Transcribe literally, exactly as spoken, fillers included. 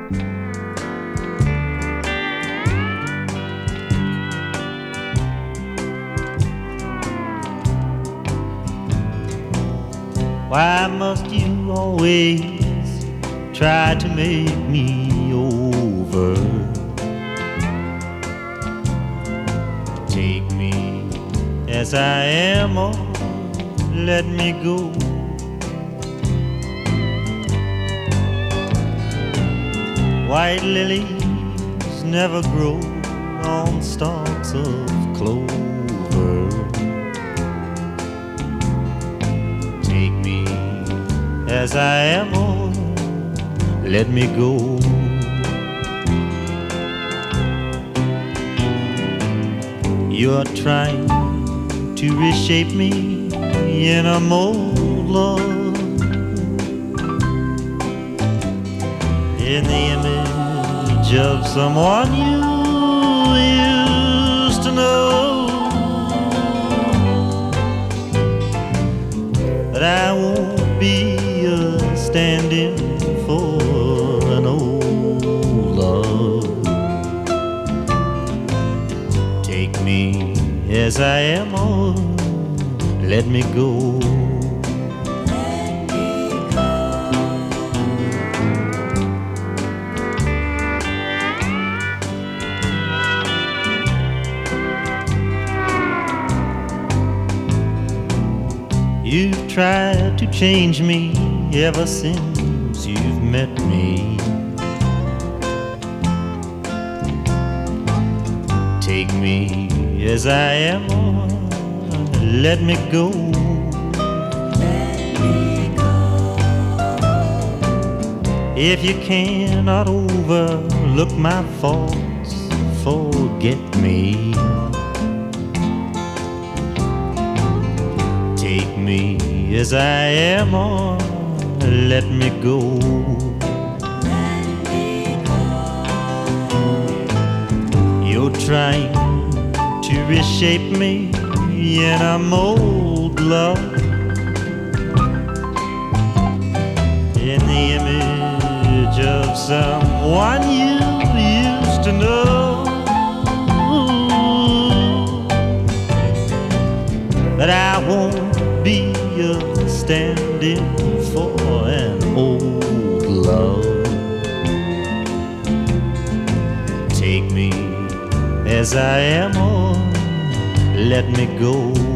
Why must you always try to make me over? Take me as I am or let me go. White lilies never grow on stalks of clover. Take me as I am or let me go. You're trying to reshape me in a mold, love, in the image of someone you used to know. But I won't be a stand-in for an old love. Take me as I am or let me go. You've tried to change me ever since you've met me. Take me as I am or let me go. Let me go. If you cannot overlook my faults, forget me. Take me as I am or let me go. Let me go. You're trying to reshape me in a mold, love, in the image of someone you used to know. But I won't be a stand-in for an old love. Take me as I am or let me go.